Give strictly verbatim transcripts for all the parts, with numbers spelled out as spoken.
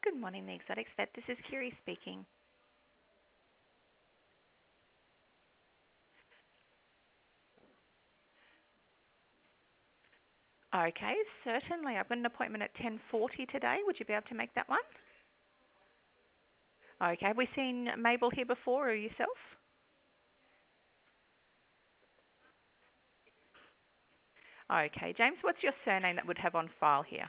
Good morning, the Exotics Vet. This is Kiri speaking. Okay, certainly. I've got an appointment at ten forty today. Would you be able to make that one? Okay, have we seen Mabel here before or yourself? Okay, James, what's your surname that would have on file here?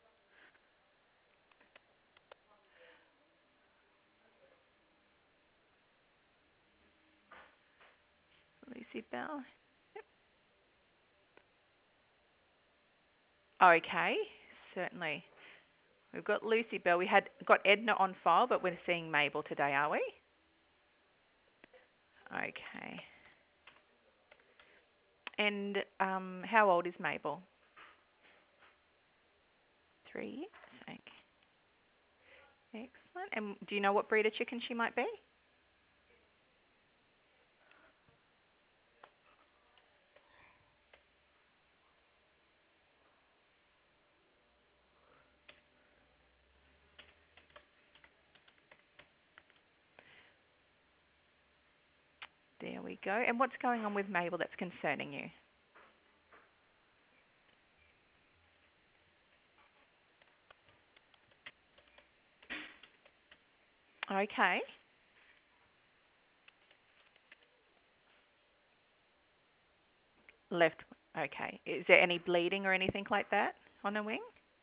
Lucy Bell. Okay, certainly. We've got Lucy Bell. We had got Edna on file, but we're seeing Mabel today, are we? Okay. And um, how old is Mabel? Three years. Okay. Excellent. And do you know what breed of chicken she might be? There we go. And what's going on with Mabel that's concerning you? Okay. Left. Okay. Is there any bleeding or anything like that on the wing?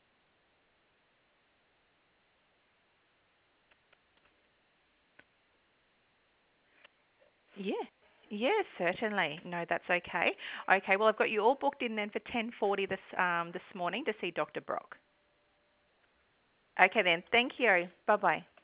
Yeah. Yeah, certainly. No, that's okay. Okay, well, I've got you all booked in then for ten forty this um this morning to see Doctor Brock. Okay then. Thank you. Bye-bye.